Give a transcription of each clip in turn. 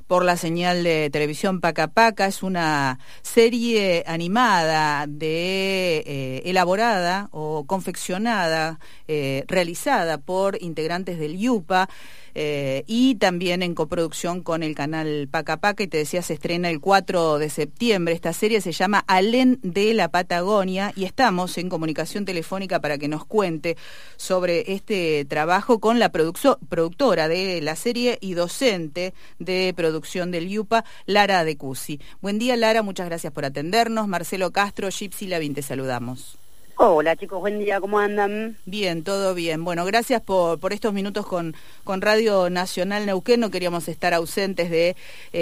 por la señal de televisión Paca Paca. Es una serie animada elaborada o confeccionada, realizada por integrantes del IUPA, y también en coproducción con el canal Paca Paca, y te decía, se estrena el 4 de septiembre. Esta serie se llama Alén de la Patagonia, y estamos en comunicación telefónica para que nos cuente sobre este trabajo con la productora de la serie y docente de producción del IUPA, Lara De Cusi. Buen día, Lara, muchas gracias por atendernos. Marcelo Castro, Gypsy Lavín, te saludamos. Hola chicos, buen día, ¿cómo andan? Bien, todo bien. Bueno, gracias por estos minutos con Radio Nacional Neuquén. No queríamos estar ausentes de,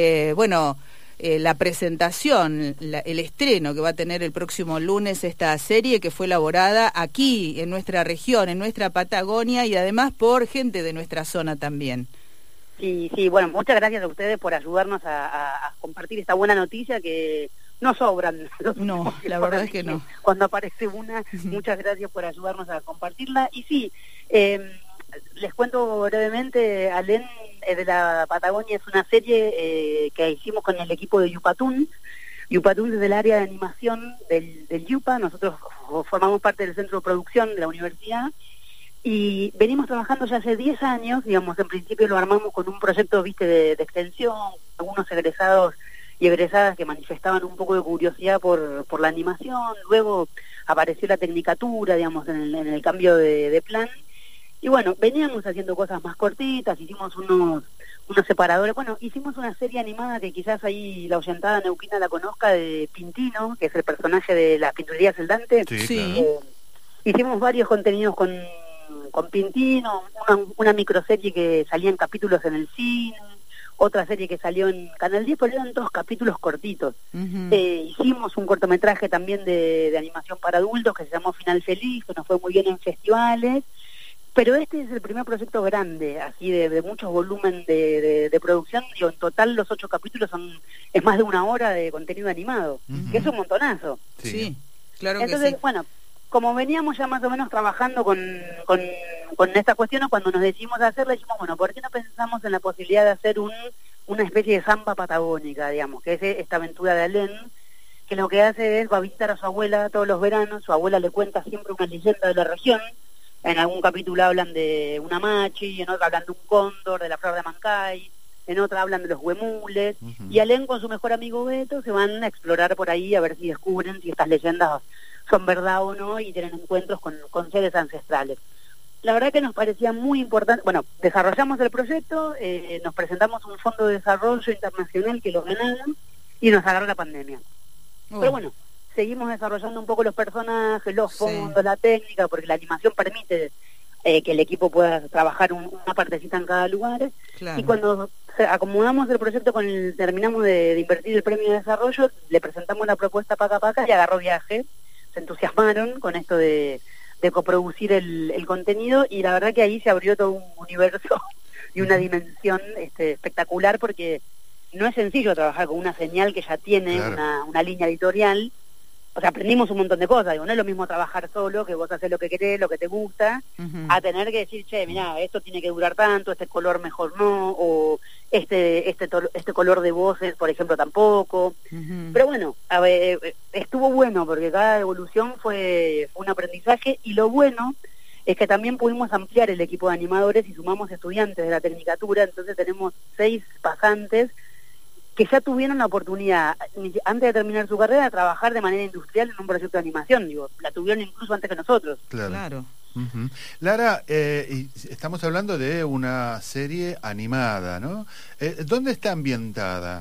la presentación, el estreno que va a tener el próximo lunes esta serie, que fue elaborada aquí, en nuestra región, en nuestra Patagonia, y además por gente de nuestra zona también. Sí, bueno, muchas gracias a ustedes por ayudarnos a compartir esta buena noticia que... no sobran. No, la verdad es que no. Cuando aparece una, muchas gracias por ayudarnos a compartirla. Y sí, les cuento brevemente, Alén de la Patagonia es una serie que hicimos con el equipo de Yupatún. Yupatún es del área de animación del Yupa. Nosotros formamos parte del centro de producción de la universidad y venimos trabajando ya hace 10 años, digamos, en principio lo armamos con un proyecto, de extensión, algunos egresados y egresadas que manifestaban un poco de curiosidad por la animación. Luego apareció la tecnicatura, digamos, en el cambio de plan. Y bueno, veníamos haciendo cosas más cortitas, hicimos unos separadores. Bueno, hicimos una serie animada que quizás ahí la oyentada neuquina la conozca, de Pintino, que es el personaje de las Pinturerías El Dante. Sí. Hicimos varios contenidos con Pintino, una microserie que salía en capítulos en el cine, otra serie que salió en Canal 10, pero eran todos capítulos cortitos. Hicimos un cortometraje también de animación para adultos que se llamó Final Feliz, que nos fue muy bien en festivales, pero este es el primer proyecto grande, así de muchos volumen de producción. Digo, en total los 8 capítulos es más de 1 hora de contenido animado, que es un montonazo. Sí, claro. Entonces, que sí. Bueno, como veníamos ya más o menos trabajando con esta cuestión, cuando nos decidimos a hacerla, dijimos, bueno, ¿por qué no pensamos en la posibilidad de hacer una especie de samba patagónica, digamos, que es esta aventura de Alén, que lo que hace es, va a visitar a su abuela todos los veranos, su abuela le cuenta siempre una leyenda de la región, en algún capítulo hablan de una machi, en otro hablan de un cóndor, de la flor de Mancay, en otra hablan de los huemules, y Alén con su mejor amigo Beto se van a explorar por ahí a ver si descubren si estas leyendas son verdad o no, y tienen encuentros con seres ancestrales. La verdad que nos parecía muy importante. Bueno, desarrollamos el proyecto, nos presentamos un fondo de desarrollo internacional que lo ganaron, y nos agarró la pandemia. Pero bueno, seguimos desarrollando un poco los personajes, los fondos, la técnica, porque la animación permite que el equipo pueda trabajar una partecita en cada lugar. Claro. Y cuando acomodamos el proyecto, terminamos de invertir el premio de desarrollo, le presentamos la propuesta a Paca Paca y agarró viaje. Se entusiasmaron con esto de coproducir el contenido, y la verdad que ahí se abrió todo un universo y una dimensión espectacular, porque no es sencillo trabajar con una señal que ya tiene una línea editorial. O sea, aprendimos un montón de cosas. Digo, no es lo mismo trabajar solo, que vos haces lo que querés, lo que te gusta, a tener que decir, che, mirá, esto tiene que durar tanto, este color mejor no, o este color de voces, por ejemplo, tampoco. Pero bueno, a ver, estuvo bueno, porque cada evolución fue un aprendizaje, y lo bueno es que también pudimos ampliar el equipo de animadores y sumamos estudiantes de la tecnicatura. Entonces tenemos 6 pasantes que ya tuvieron la oportunidad, antes de terminar su carrera, de trabajar de manera industrial en un proyecto de animación. Digo, la tuvieron incluso antes que nosotros. Claro. Lara, estamos hablando de una serie animada, ¿no? ¿Dónde está ambientada?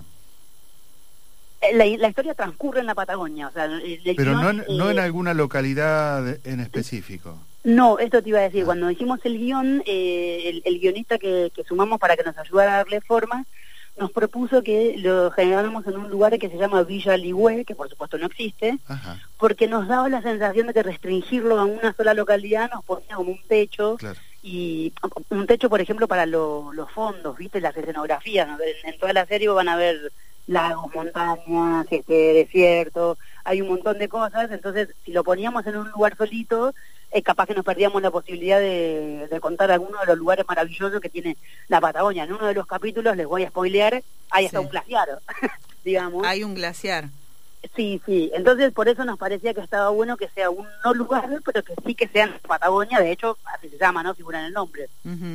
La historia transcurre en la Patagonia. O sea, pero no en alguna localidad en específico. No, esto te iba a decir. Cuando hicimos el guión, el guionista que sumamos para que nos ayudara a darle forma, nos propuso que lo generáramos en un lugar que se llama Villa Ligüe, que por supuesto no existe, porque nos daba la sensación de que restringirlo a una sola localidad nos ponía como un techo, y un techo, por ejemplo, para los fondos, ¿viste? Las escenografías, ¿no? En toda la serie van a ver lagos, montañas, desierto, hay un montón de cosas. Entonces, si lo poníamos en un lugar solito, capaz que nos perdíamos la posibilidad de contar algunos de los lugares maravillosos que tiene la Patagonia. En uno de los capítulos, les voy a spoilear, hay hasta un glaciar, digamos. Hay un glaciar. Sí, entonces por eso nos parecía que estaba bueno que sea un no lugar, pero que sí que sea en Patagonia, de hecho, así se llama, ¿no? Figura en el nombre.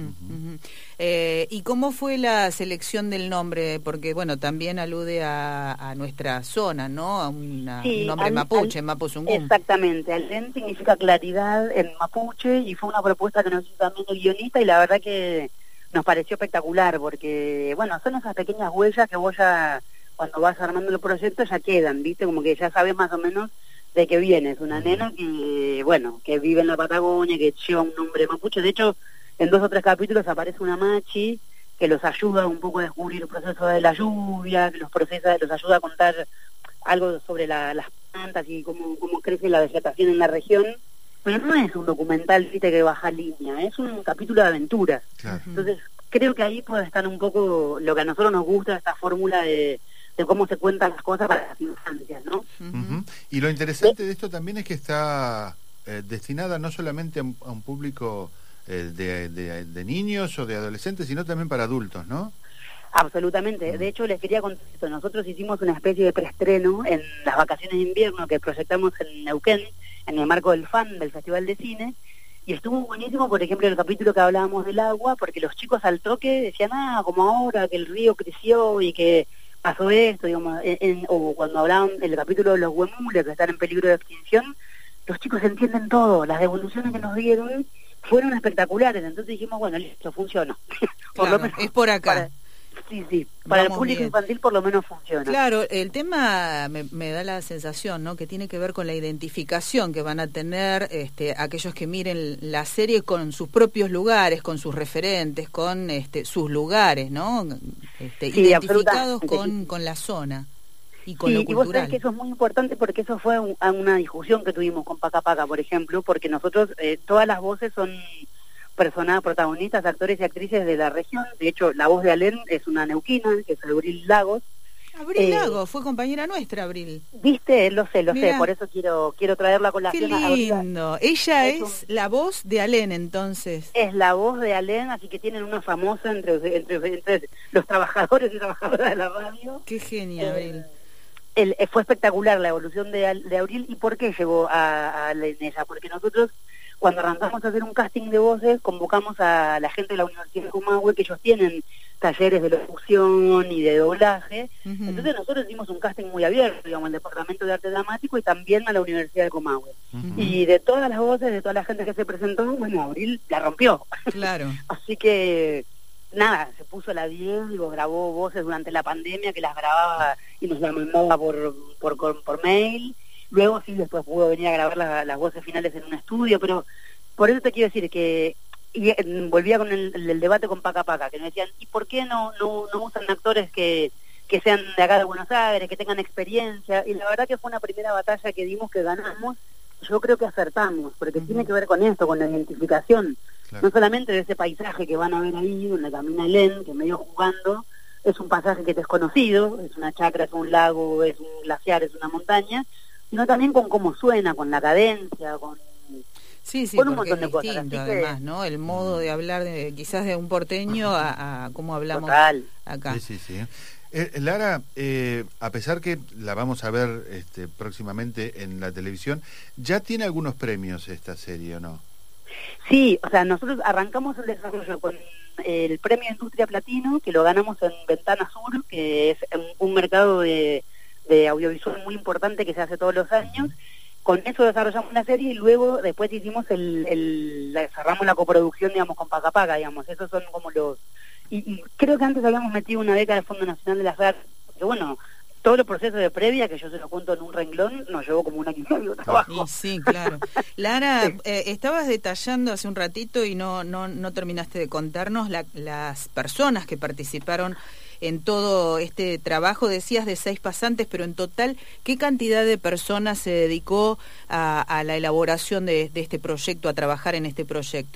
¿Y cómo fue la selección del nombre? Porque, bueno, también alude a nuestra zona, ¿no? A un nombre mapuche, Mapuzungún. Exactamente, Alén significa claridad en mapuche, y fue una propuesta que nos hizo también el guionista, y la verdad que nos pareció espectacular, porque, bueno, son esas pequeñas huellas que vos ya, cuando vas armando el proyecto, ya quedan, ¿viste? Como que ya sabes más o menos de qué viene. Es una nena que, bueno, que vive en la Patagonia, que lleva un nombre mapuche. De hecho, en 2 o 3 capítulos aparece una machi que los ayuda un poco a descubrir el proceso de la lluvia, que los ayuda a contar algo sobre las plantas y cómo crece la vegetación en la región. Pero no es un documental, ¿viste?, que baja línea, es un capítulo de aventuras. Claro. Entonces, creo que ahí puede estar un poco lo que a nosotros nos gusta, esta fórmula de cómo se cuentan las cosas para las infancias, ¿no? Y lo interesante de esto también es que está destinada no solamente a un público de niños o de adolescentes, sino también para adultos, ¿no? Absolutamente. De hecho, les quería contar esto. Nosotros hicimos una especie de preestreno en las vacaciones de invierno que proyectamos en Neuquén, en el marco del FAN, del Festival de Cine, y estuvo buenísimo, por ejemplo, el capítulo que hablábamos del agua, porque los chicos al toque decían, como ahora que el río creció y que pasó esto, digamos, o cuando hablaban el capítulo de los huemules que están en peligro de extinción, los chicos entienden todo, las devoluciones que nos dieron fueron espectaculares, entonces dijimos, bueno, listo, funcionó. Por lo menos, es por acá. Para el público infantil por lo menos funciona. Claro, el tema me da la sensación, ¿no?, que tiene que ver con la identificación que van a tener aquellos que miren la serie con sus propios lugares, con sus referentes, con sus lugares, ¿no? Identificados con la zona y con lo cultural. Y vos sabés que eso es muy importante, porque eso fue una discusión que tuvimos con Paca Paca, por ejemplo, porque nosotros, todas las voces son protagonistas, actores y actrices de la región. De hecho, la voz de Alén es una neuquina, que es Abril Lagos. Abril Lagos, fue compañera nuestra, Abril. ¿Viste? Lo sé, por eso quiero traerla a colación. Qué lindo. Ella es la voz de Alén, entonces. Es la voz de Alén, así que tienen una famosa entre los trabajadores y trabajadoras de la radio. Qué genia, Abril. Fue espectacular la evolución de Abril. ¿Y por qué llegó a Alén ella? Porque nosotros, cuando arrancamos a hacer un casting de voces, convocamos a la gente de la Universidad de Comahue, que ellos tienen talleres de locución y de doblaje. Entonces nosotros hicimos un casting muy abierto, digamos, al Departamento de Arte Dramático y también a la Universidad de Comahue. Y de todas las voces, de toda la gente que se presentó, bueno, Abril la rompió. Claro. Así que, nada, se puso la 10, grabó voces durante la pandemia, que las grababa y nos las mandaba por mail. Luego sí, después pudo venir a grabar las voces finales en un estudio, pero por eso te quiero decir que volvía con el debate con Paca Paca, que nos decían, ¿y por qué no usan actores que sean de acá de Buenos Aires, que tengan experiencia? Y la verdad que fue una primera batalla que dimos, que ganamos. Yo creo que acertamos, porque tiene que ver con esto, con la identificación, claro. No solamente de ese paisaje que van a ver ahí, donde camina Alén, que medio jugando, es un pasaje que es desconocido, es una chacra, es un lago, es un glaciar, es una montaña, sino también con cómo suena, con la cadencia, con un montón de cosas. Así además, ¿no? El modo de hablar quizás de un porteño a cómo hablamos acá. Sí. Lara, a pesar que la vamos a ver próximamente en la televisión, ¿ya tiene algunos premios esta serie o no? Sí, o sea, nosotros arrancamos el desarrollo con el Premio Industria Platino, que lo ganamos en Ventana Sur, que es un mercado de audiovisual muy importante que se hace todos los años. Con eso desarrollamos la serie y luego después hicimos cerramos la coproducción, digamos, con Paca Paca, digamos. Esos son como los... Y creo que antes habíamos metido una beca del Fondo Nacional de las Artes, que bueno, todo el proceso de previa, que yo se lo cuento en un renglón, nos llevó como un año y medio de trabajo. Sí, claro. Lara, estabas detallando hace un ratito y no terminaste de contarnos las personas que participaron en todo este trabajo. Decías de 6 pasantes, pero en total, ¿qué cantidad de personas se dedicó a la elaboración de este proyecto, a trabajar en este proyecto?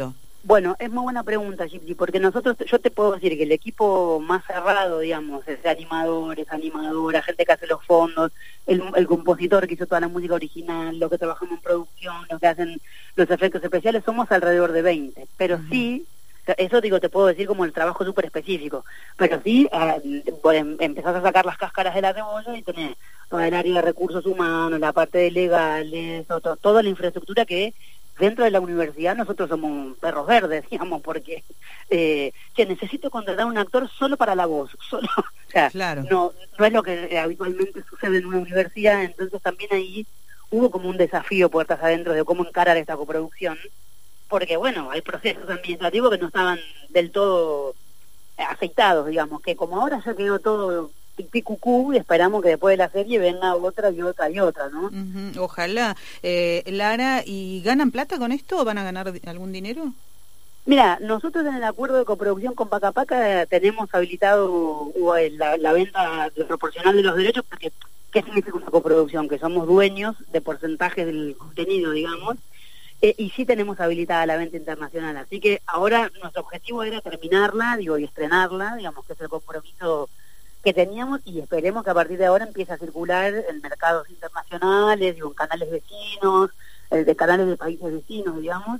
Bueno, es muy buena pregunta, Gypsy, porque yo te puedo decir que el equipo más cerrado, digamos, es de animadores, animadoras, gente que hace los fondos, el compositor que hizo toda la música original, los que trabajamos en producción, los que hacen los efectos especiales, somos alrededor de 20. Pero sí, eso digo, te puedo decir como el trabajo súper específico, pero sí, empezás a sacar las cáscaras de la cebolla y tenés toda el área de recursos humanos, la parte de legales, toda la infraestructura que dentro de la universidad nosotros somos perros verdes, digamos, porque que necesito contratar a un actor solo para la voz, solo, o sea, claro. no es lo que habitualmente sucede en una universidad. Entonces también ahí hubo como un desafío puertas adentro de cómo encarar esta coproducción, porque bueno, hay procesos administrativos que no estaban del todo aceitados, digamos, que como ahora ya quedó todo pipí cucú y esperamos que después de la serie venga otra y otra y otra, ¿no? Ojalá. Lara, ¿y ganan plata con esto o van a ganar algún dinero? Mira, nosotros en el acuerdo de coproducción con Paca Paca tenemos habilitado la venta proporcional de los derechos, porque ¿qué significa una coproducción? Que somos dueños de porcentajes del contenido, digamos, y sí tenemos habilitada la venta internacional. Así que ahora nuestro objetivo era terminarla, y estrenarla, digamos, que es el compromiso que teníamos, y esperemos que a partir de ahora empiece a circular en mercados internacionales, en canales vecinos, de canales de países vecinos, digamos.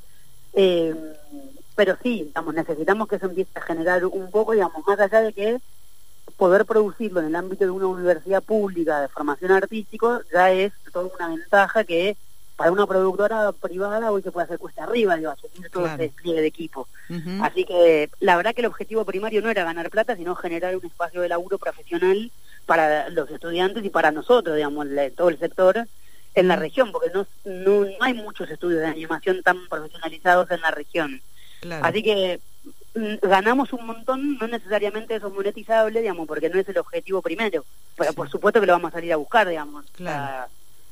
Pero sí, digamos, necesitamos que eso empiece a generar un poco, digamos, más allá de que poder producirlo en el ámbito de una universidad pública de formación artístico ya es toda una ventaja que para una productora privada hoy se puede hacer cuesta arriba, digo, asumir todo ese despliegue de equipo. Así que la verdad que el objetivo primario no era ganar plata, sino generar un espacio de laburo profesional para los estudiantes y para nosotros, digamos, todo el sector en la región, porque no hay muchos estudios de animación tan profesionalizados en la región. Claro. Así que ganamos un montón, no necesariamente eso es monetizable, digamos, porque no es el objetivo primero, pero por supuesto que lo vamos a salir a buscar, digamos. Claro.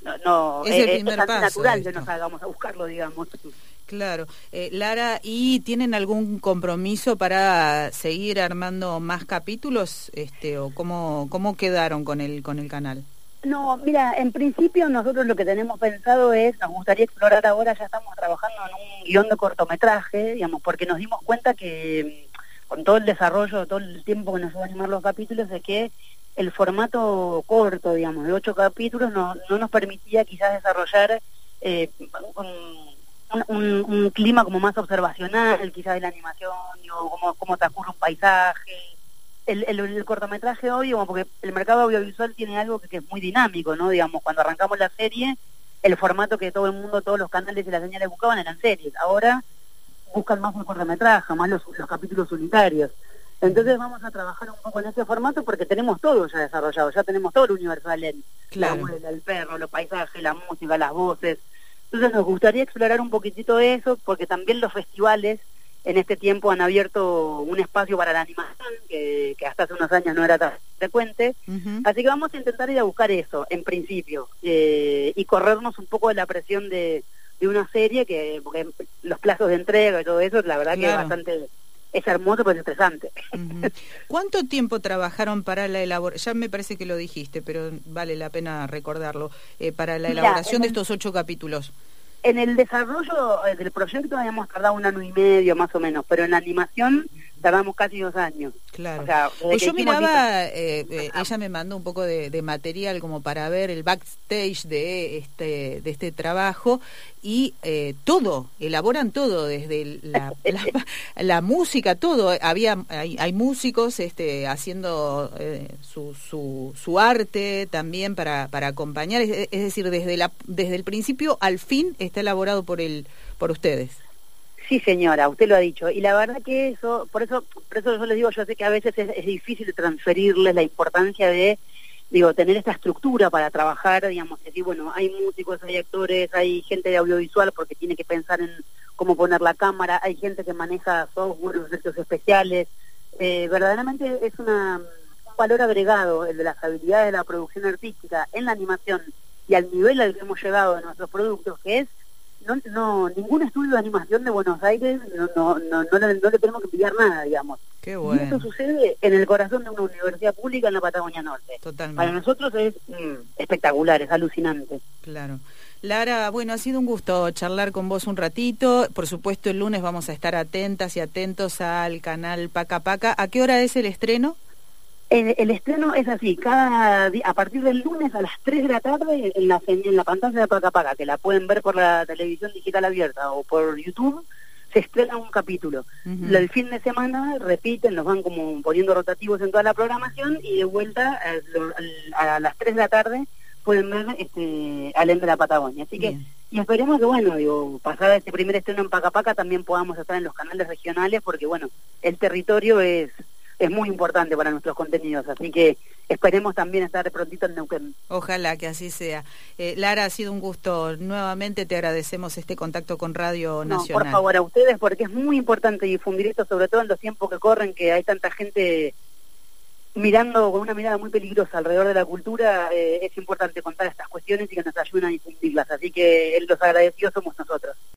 Es natural que nos hagamos a buscarlo, digamos. Claro. Lara, ¿y tienen algún compromiso para seguir armando más capítulos, o cómo quedaron con el canal? No, mira, en principio nosotros lo que tenemos pensado nos gustaría explorar ahora, ya estamos trabajando en un guión de cortometraje, digamos, porque nos dimos cuenta que con todo el desarrollo, todo el tiempo que nos va a animar los capítulos, es que el formato corto, digamos, de 8 capítulos, no nos permitía quizás desarrollar un clima como más observacional, quizás de la animación, cómo transcurre un paisaje. El cortometraje hoy, digamos, porque el mercado audiovisual tiene algo que es muy dinámico, ¿no? Digamos, cuando arrancamos la serie, el formato que todo el mundo, todos los canales y las señales buscaban eran series. Ahora buscan más un cortometraje, más los capítulos unitarios. Entonces vamos a trabajar un poco en ese formato porque tenemos todo ya desarrollado, ya tenemos todo el universal en la abuela, el perro, los paisajes, la música, las voces. Entonces nos gustaría explorar un poquitito eso, porque también los festivales en este tiempo han abierto un espacio para la animación que hasta hace unos años no era tan frecuente. Así que vamos a intentar ir a buscar eso, en principio, y corrernos un poco de la presión de una serie, porque los plazos de entrega y todo eso, la verdad que es bastante... Es hermoso, pero es estresante. ¿Cuánto tiempo trabajaron para la elaboración? Ya me parece que lo dijiste, pero vale la pena recordarlo. Para la elaboración de estos 8 capítulos. En el desarrollo del proyecto habíamos tardado 1 año y medio, más o menos, pero en la animación tardamos casi 2 años. Claro. O sea, pues yo miraba, ella me mandó un poco de material como para ver el backstage de este trabajo, y elaboran todo, desde la música, todo. Hay músicos haciendo su arte también para acompañar, es decir, desde el principio al fin está elaborado por ustedes. Sí, señora, usted lo ha dicho. Y la verdad que por eso yo les digo, yo sé que a veces es difícil transferirles la importancia de, tener esta estructura para trabajar, digamos, decir, bueno, hay músicos, hay actores, hay gente de audiovisual porque tiene que pensar en cómo poner la cámara, hay gente que maneja software, efectos especiales. Verdaderamente es un valor agregado el de las habilidades de la producción artística en la animación y al nivel al que hemos llegado de nuestros productos, que es ningún estudio de animación de Buenos Aires no le tenemos que pillar nada, digamos. Qué bueno. Y eso sucede en el corazón de una universidad pública en la Patagonia Norte. Totalmente. Para nosotros es espectacular, es alucinante. Claro. Lara, bueno, ha sido un gusto charlar con vos un ratito. Por supuesto, el lunes vamos a estar atentas y atentos al canal Paca Paca. ¿A qué hora es el estreno? El estreno es así, cada día, a partir del lunes a las 3 de la tarde en la pantalla de Paca Paca, que la pueden ver por la televisión digital abierta o por YouTube, se estrena un capítulo. El fin de semana repiten, nos van como poniendo rotativos en toda la programación y de vuelta a las 3 de la tarde pueden ver Alén de la Patagonia. Así que, y esperemos que, bueno, digo, pasada este primer estreno en Paca Paca también podamos estar en los canales regionales porque, bueno, el territorio es muy importante para nuestros contenidos, así que esperemos también estar prontito en Neuquén. Ojalá que así sea. Lara, ha sido un gusto. Nuevamente te agradecemos este contacto con Radio Nacional. Por favor, a ustedes, porque es muy importante difundir esto, sobre todo en los tiempos que corren, que hay tanta gente mirando con una mirada muy peligrosa alrededor de la cultura. Es importante contar estas cuestiones y que nos ayuden a difundirlas, así que los agradecidos somos nosotros.